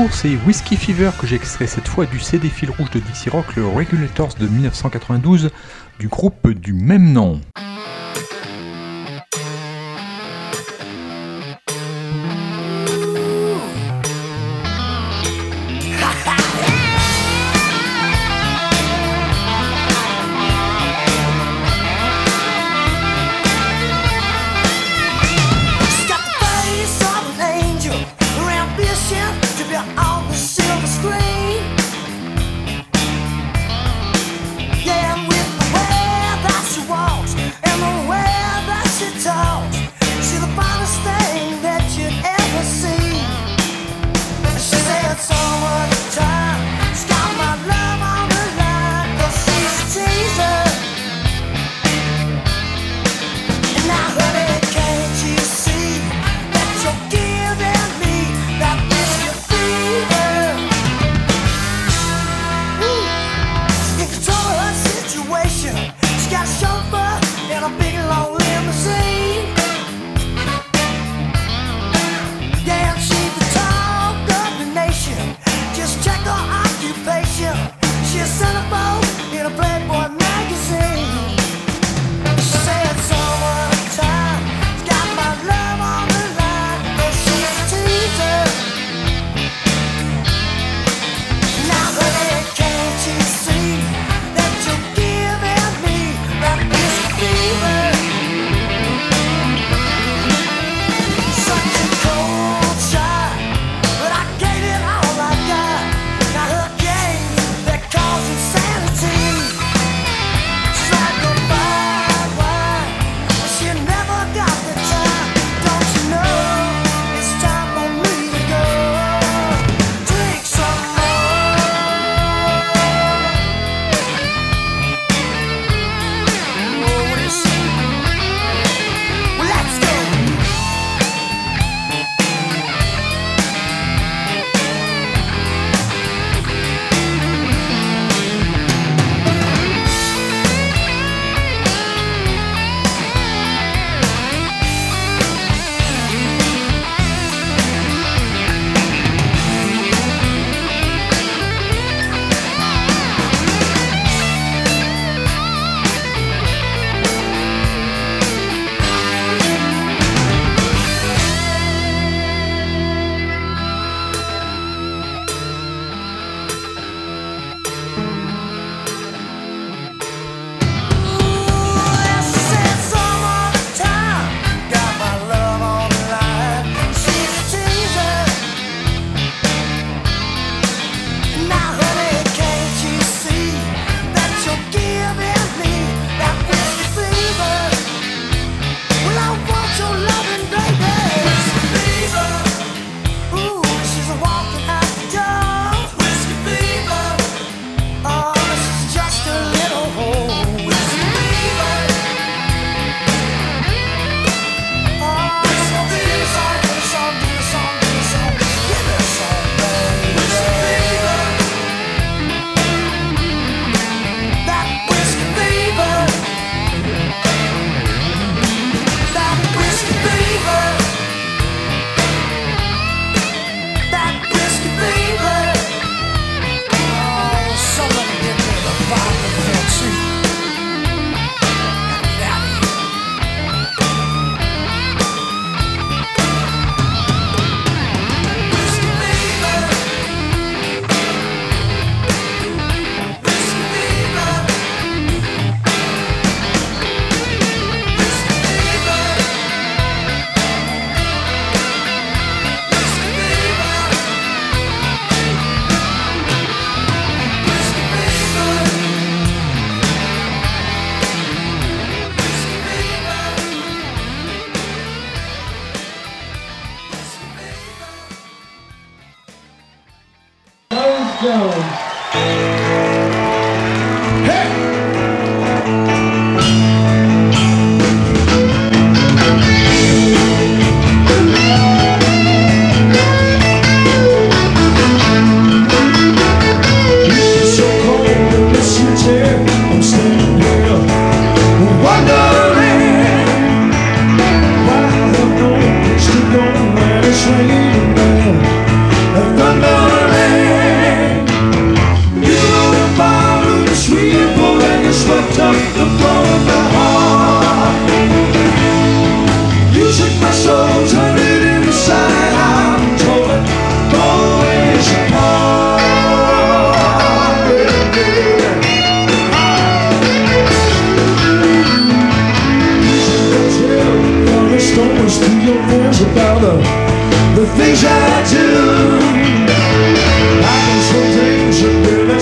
retour, c'est Whiskey Fever que j'ai extrait cette fois du CD fil rouge de Dixie Rock, le Regulators de 1992, du groupe du même nom. Swinging man, thunder.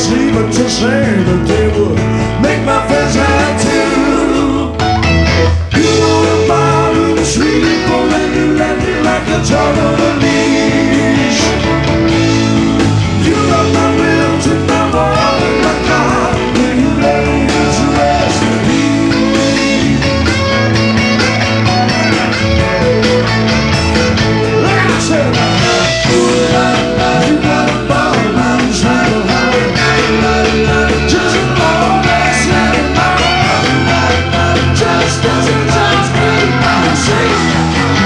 easy, but to say that they would make my friends have too. You know about it, sleep, or let me like a dog on a leash. You love my will, took my ball and my car, and you let me get to rest in peace. Like I said, you got a ball, I'm trying to hide. Just a ball, that's it. Just as it just been my say.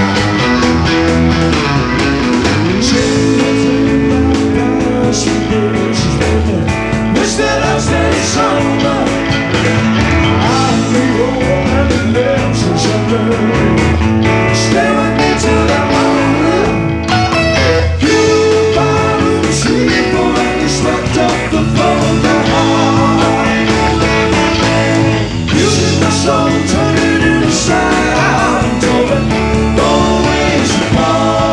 Wish that I stayed sober. I'll be home and the lips are sugar. Stay with me till the morning. You the bottom, the sleeper, and you swept up the phone. You took my soul, turned it inside out, told it, don't waste your part.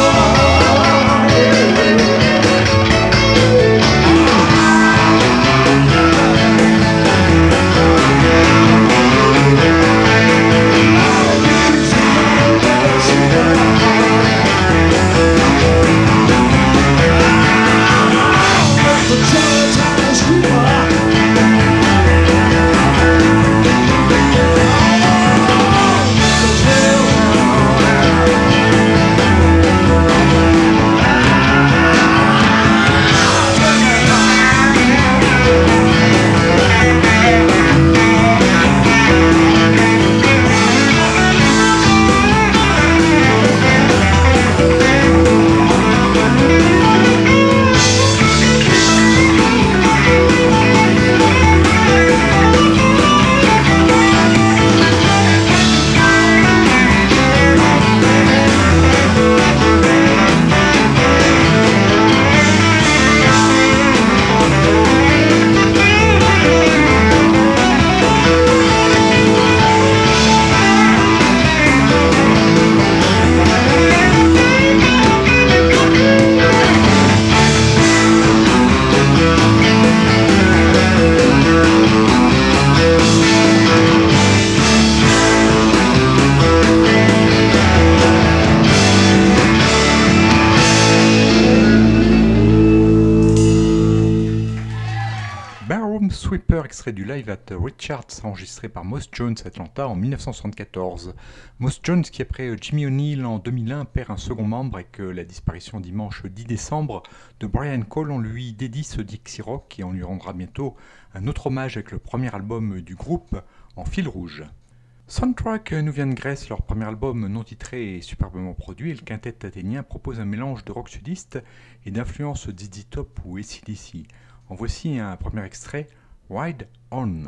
Extrait du live at Richards enregistré par Moss Jones à Atlanta en 1974. Moss Jones qui après Jimmy O'Neill en 2001 perd un second membre et que la disparition dimanche 10 décembre de Brian Cole, on lui dédie ce Dixie Rock et on lui rendra bientôt un autre hommage avec le premier album du groupe en fil rouge. Soundtrack nous vient de Grèce, leur premier album non titré et superbement produit, et le quintet athénien propose un mélange de rock sudiste et d'influences ZZ Top ou AC/DC. En voici un premier extrait, Ride On.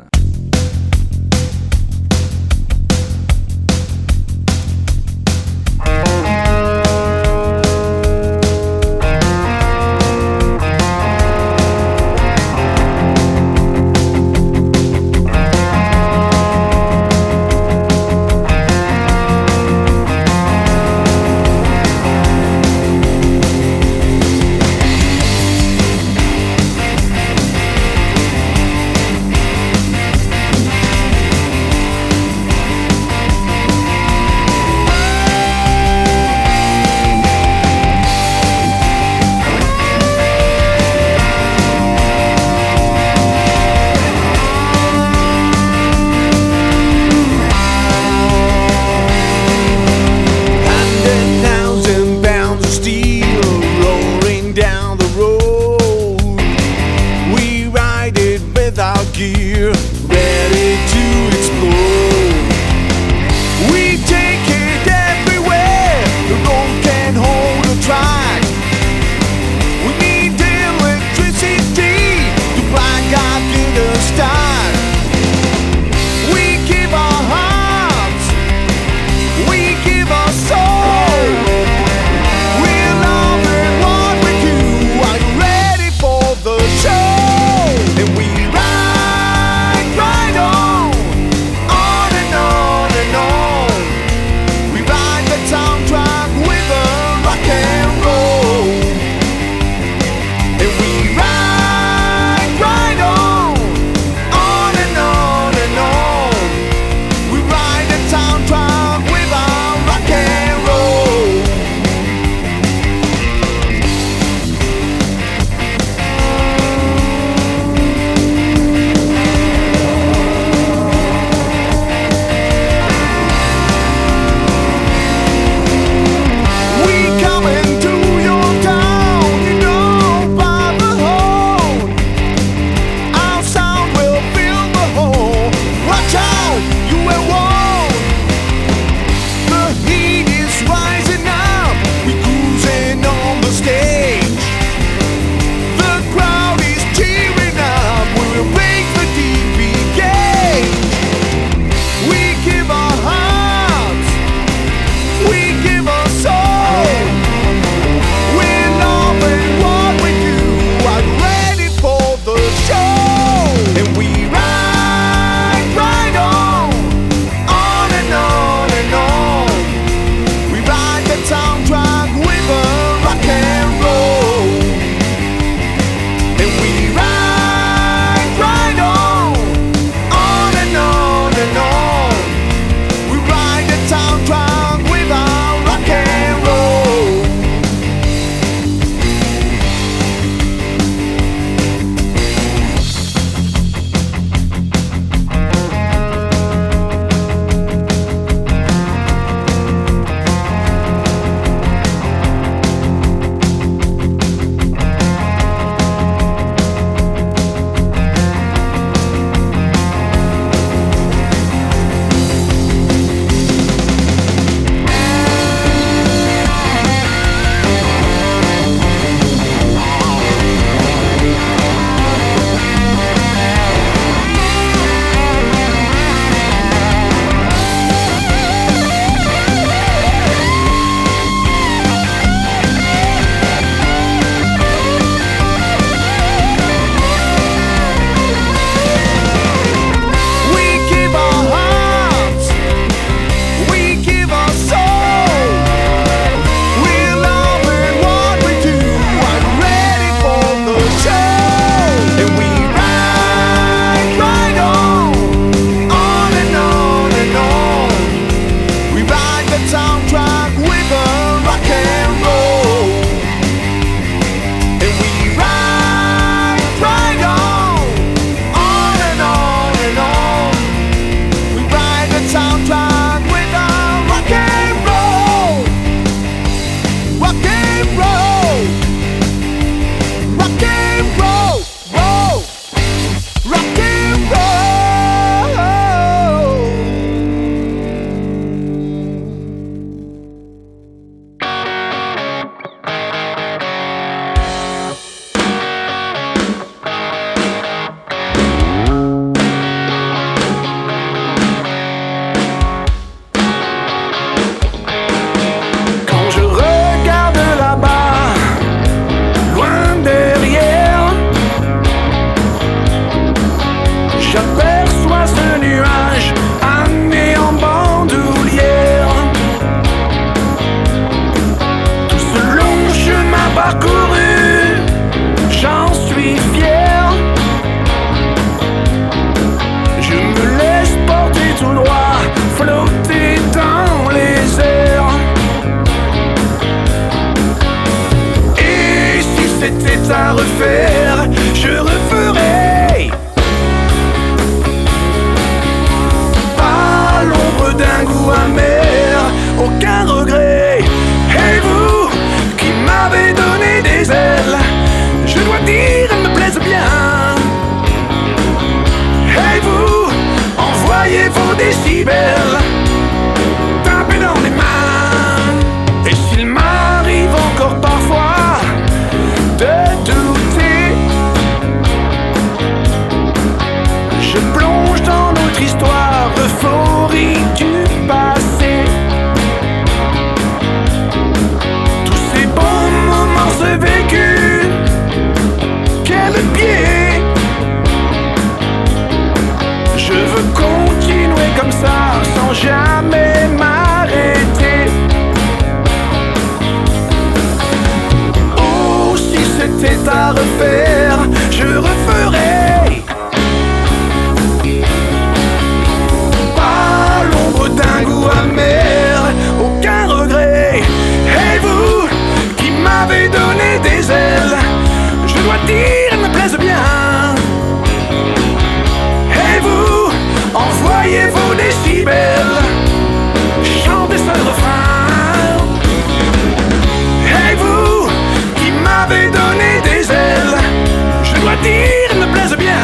dois dire, ils me plaisent bien.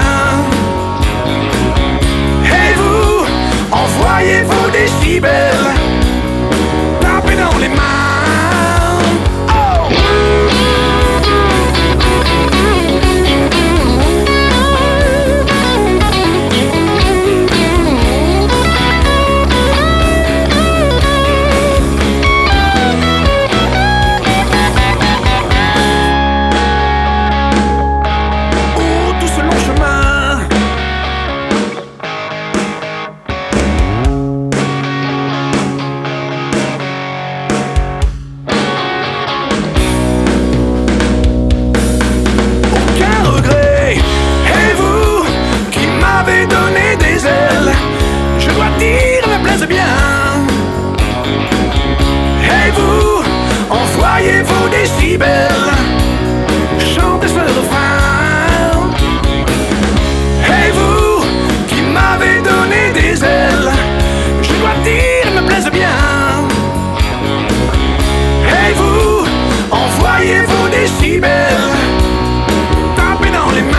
Et vous, envoyez-vous des décibels, tapez dans les mains. Envoyez-vous des décibels, chantez ce refrain. Et vous, qui m'avez donné des ailes, je dois dire, ils me plaisent bien. Et vous, envoyez-vous des décibels, tapez dans les mains.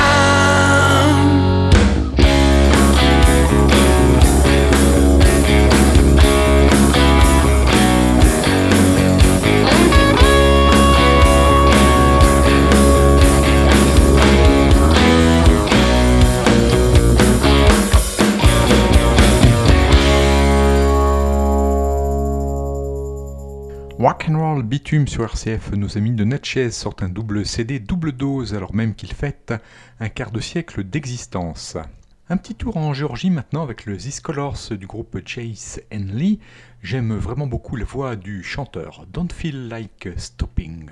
Rock'n'Roll Bitume sur RCF, nos amis de Natchez sortent un double CD double dose alors même qu'ils fêtent un quart de siècle d'existence. Un petit tour en Géorgie maintenant avec le These Colors du groupe Chase and Lee. J'aime vraiment beaucoup la voix du chanteur, Don't Feel Like Stopping.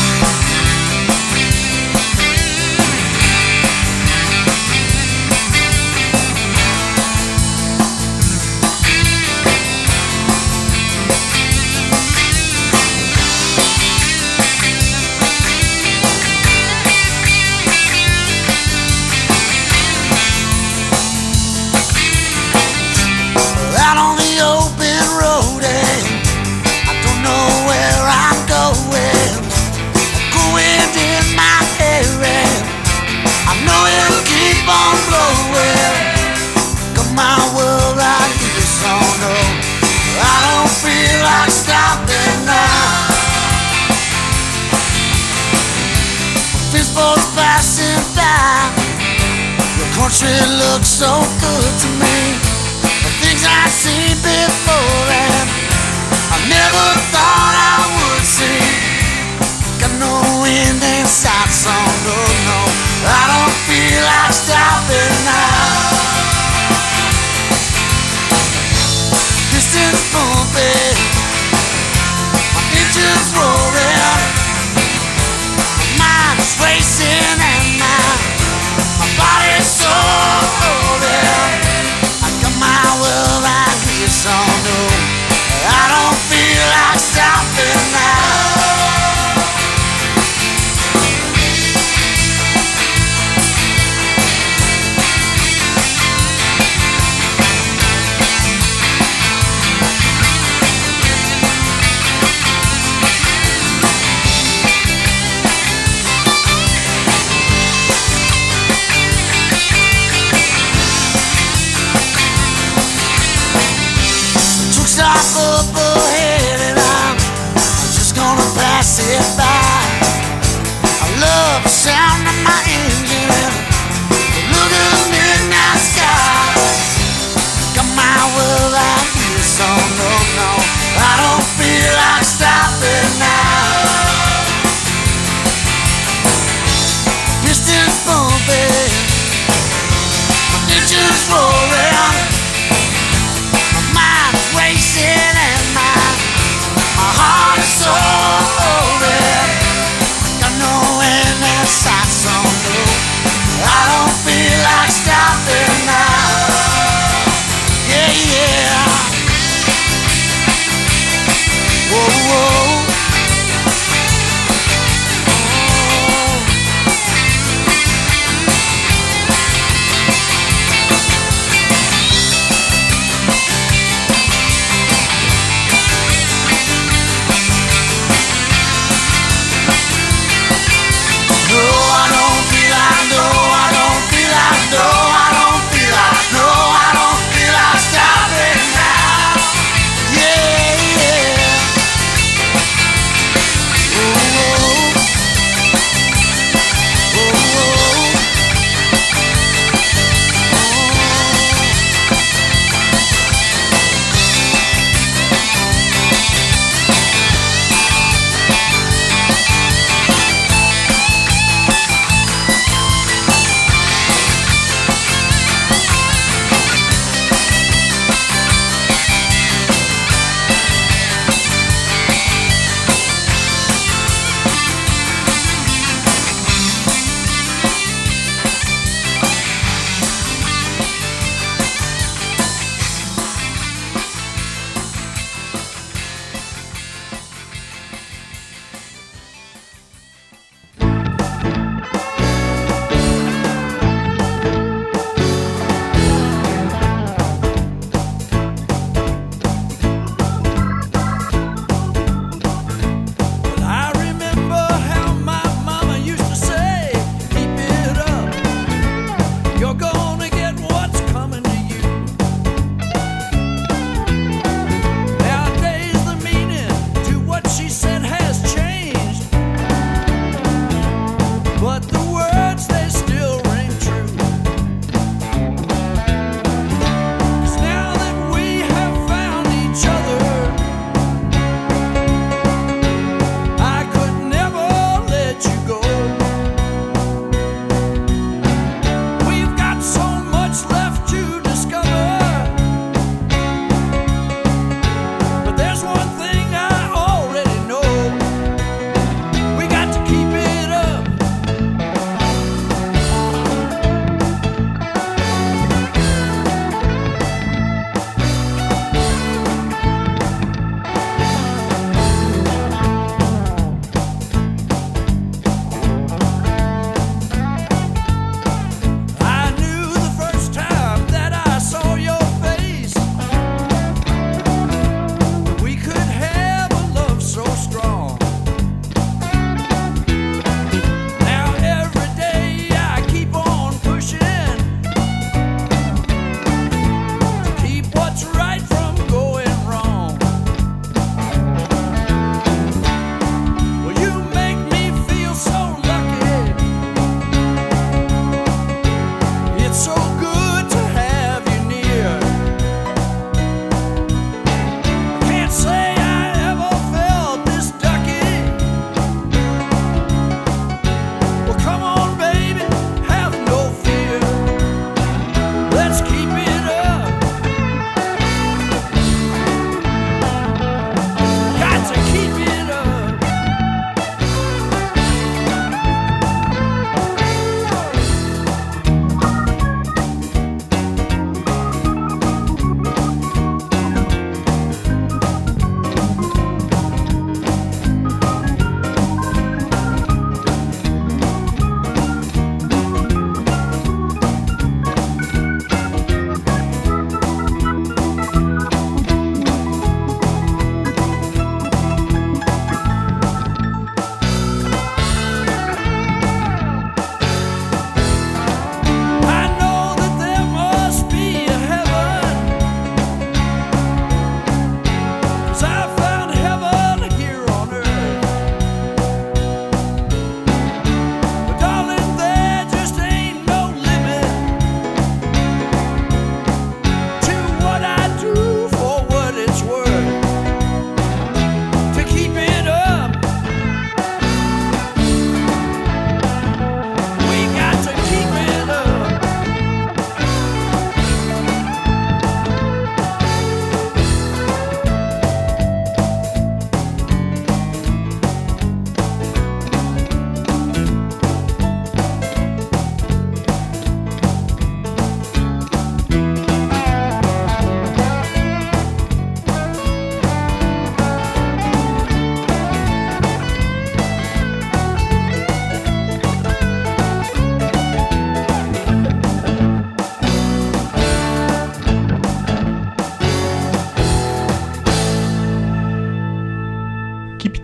Country looks so good to me. The things I've seen before and I never thought I would see. Got no wind inside, so no, I don't feel like stopping now. Distance bumping, my engine's roaring, my mind's racing and my body's so loaded. I got my world right here, so no, I don't feel like stopping.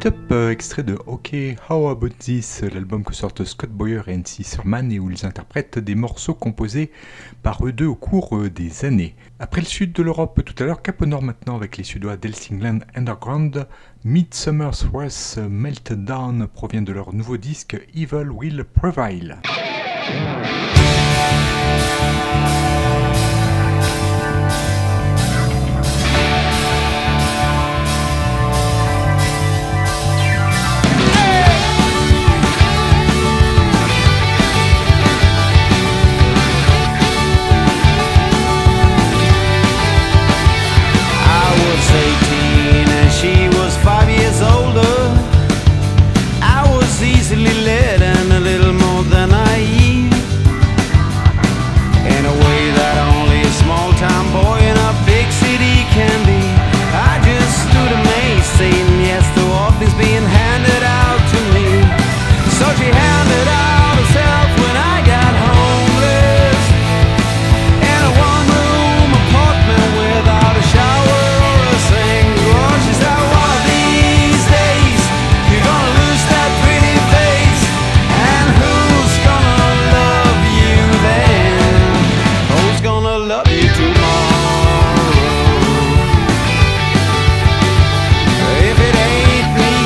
It Up, extrait de OK, How About This, l'album que sortent Scott Boyer et N.C. Surman et où ils interprètent des morceaux composés par eux deux au cours des années. Après le sud de l'Europe tout à l'heure, cap au nord maintenant avec les Suédois d'Hälsingland Underground. Midsummer's Wrath Meltdown provient de leur nouveau disque Evil Will Prevail. She was 5 years older. I was easily led and a little more than naive, in a way that only a small-town boy in a big city can be. I just stood amazed, saying yes to all things being handed out to me. So she handed out herself when I got homeless, in a one-room apartment without a shower or a sink. Oh, she said, one of these days you're gonna lose that pretty face, and who's gonna love you then? Who's gonna love you tomorrow? If it ain't me.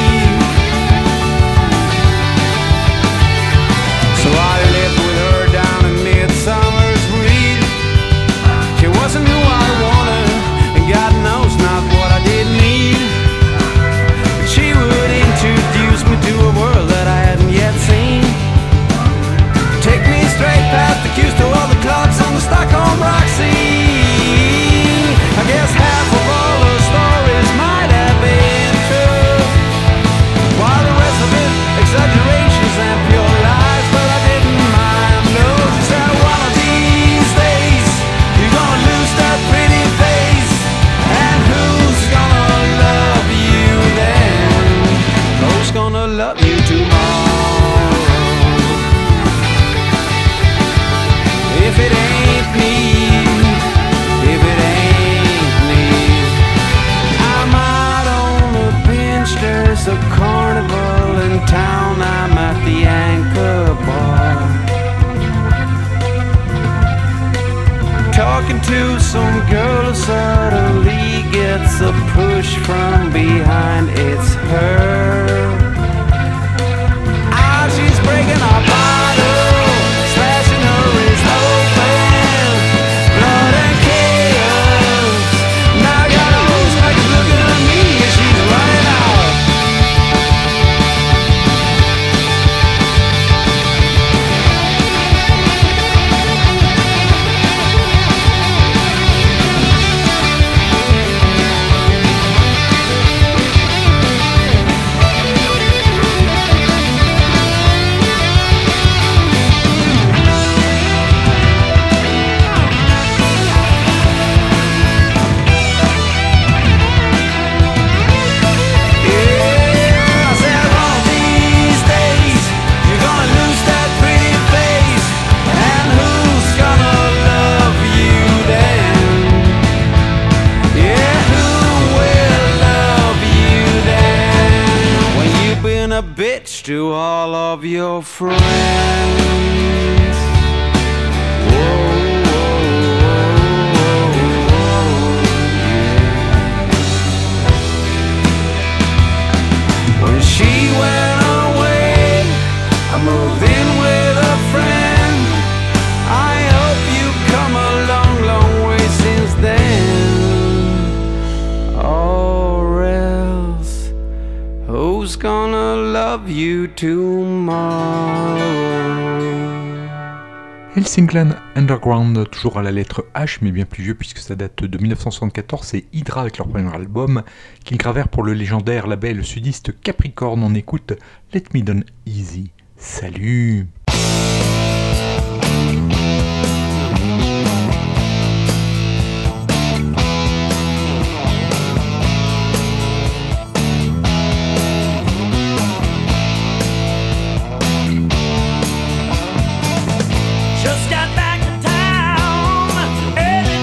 So I lived with her down in Midsummer's Breeze. She wasn't who I wanted, and God knows not what I did need. But she would introduce me to a world that I hadn't yet seen. Take me straight past the queues to all the clubs on the Stockholm rock scene. I guess half of all her stories might have been true, while the rest of it exaggerations and pure lies. But I didn't mind. No, she said, one of these days you're gonna lose that pretty face, and who's gonna love you then? Who's gonna love you tomorrow? If it ain't me, if it ain't me. I'm out on the bench, there's a carnival in town. I'm at the Anchor Bar, talking to some girl who suddenly gets a push from behind. It's her. Ah, she's breaking a bottle, slashing her wrist open, blood and chaos. Now I got a whole spike looking at me as she's running out. Yeah, I said one of these days you're gonna lose that pretty face, and who's gonna love you then? Yeah, who will love you then? When you've been a bitch to all of your friends. Whoa, whoa, whoa, whoa, yeah. When she went away, I moved in with a friend. I hope you've come a long, long way since then. Or else, who's gonna love you tomorrow? Hälsingland Underground, toujours à la lettre H, mais bien plus vieux puisque ça date de 1974, c'est Hydra avec leur premier album qu'ils gravèrent pour le légendaire label sudiste Capricorn. On écoute Let Me Down Easy. Salut! Just got back to town early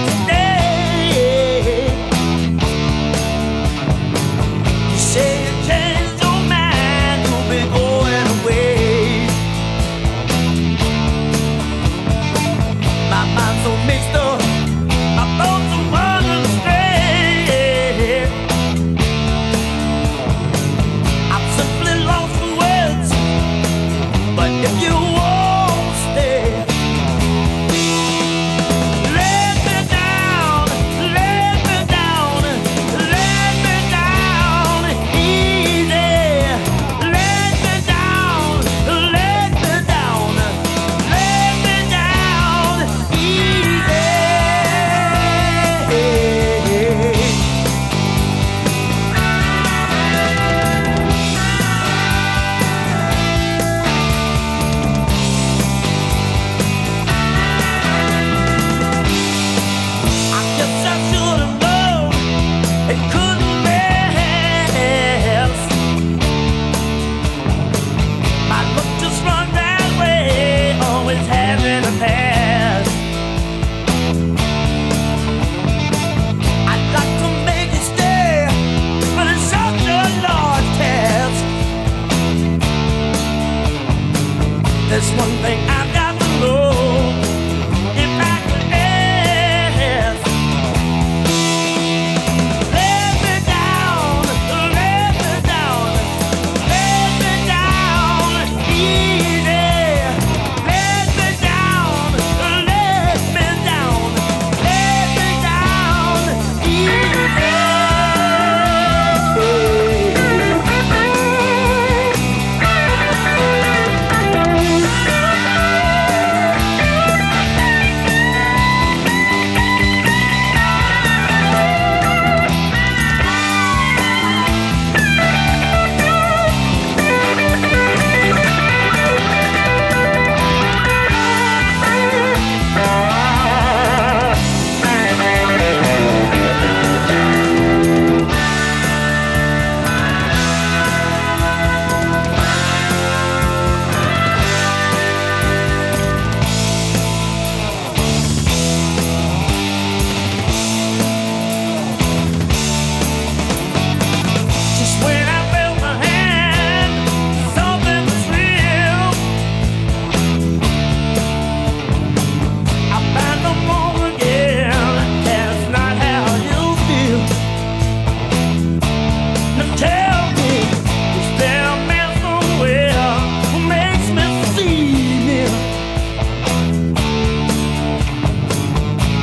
today. You say you changed your mind.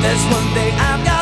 There's one day I've got